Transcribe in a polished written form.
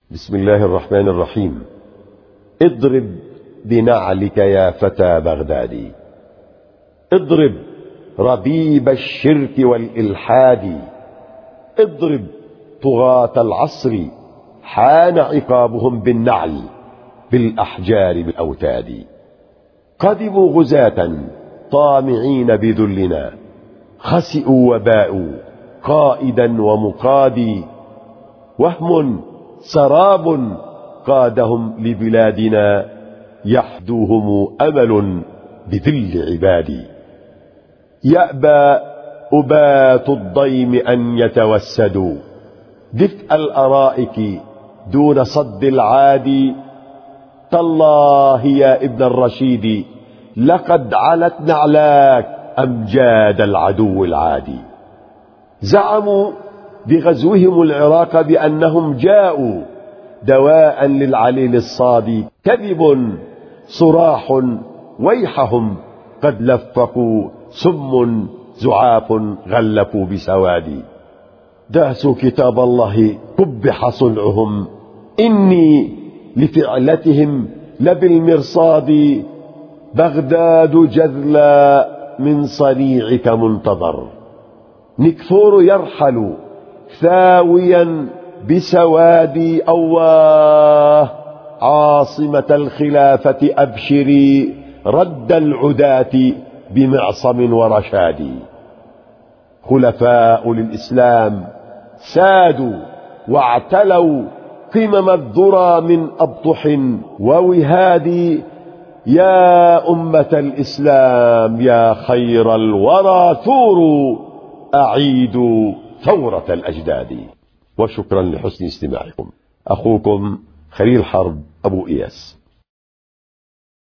بسم الله الرحمن الرحيم. اضرب بنعلك يا فتى بغدادي، اضرب ربيب الشرك والإلحاد، اضرب طغاة العصر حان عقابهم بالنعل بالأحجار بالأوتاد. قدموا غزاة طامعين بذلنا، خسئوا وباءوا قائدا ومقادي، وهم سراب قادهم لبلادنا، يحدوهم أمل بذل عبادي. يأبى أبات الضيم أن يتوسدوا دفء الأرائك دون صد العادي. تالله يا ابن الرشيد لقد علت نعلاك أمجاد العدو العادي. زعموا بغزوهم العراق بأنهم جاءوا دواء للعليل الصادي، كذب صراح ويحهم قد لفقوا سم زعاف غلفوا بسوادي. داسوا كتاب الله قبح صنعهم، إني لفعلتهم لبالمرصاد. بغداد جذلى من صنيعك منتظر، نكفور يرحل ثاويا بسوادي. أواه عاصمة الخلافة أبشري، رد العداة بمعصم ورشاد. خلفاء للإسلام سادوا واعتلوا قمم الذرى من أبطح ووهاد. يا أمة الإسلام يا خير الورى ثوروا، أعيدوا ثورة الأجداد. وشكرا لحسن استماعكم. أخوكم خليل حرب أبو إياس.